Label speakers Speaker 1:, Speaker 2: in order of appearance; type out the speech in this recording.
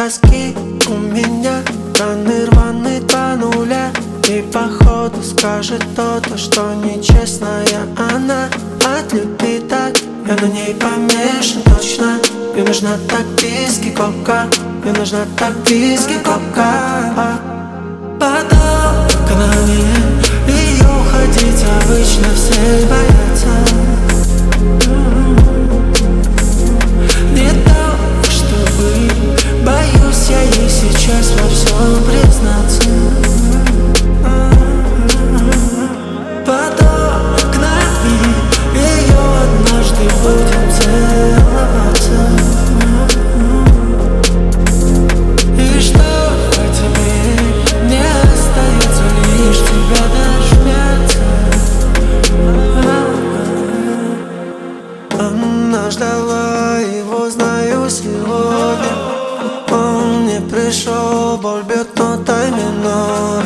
Speaker 1: тоски. У меня раны рваны 2:0. И походу скажет то, что нечестная она. От любви так, я на ней помешан точно. Мне нужна так виски кока, мне нужна так виски кока. Поток канале, ее уходить обычно все боятся. Не то, чтобы боюсь я ей сейчас во всем признаться. Поток нами, ее однажды будем целоваться. И что в этом мире мне остается лишь тебя дождаться. Она ждала его, знаю, сегодня. Он не пришел, боль бьет нотой минор.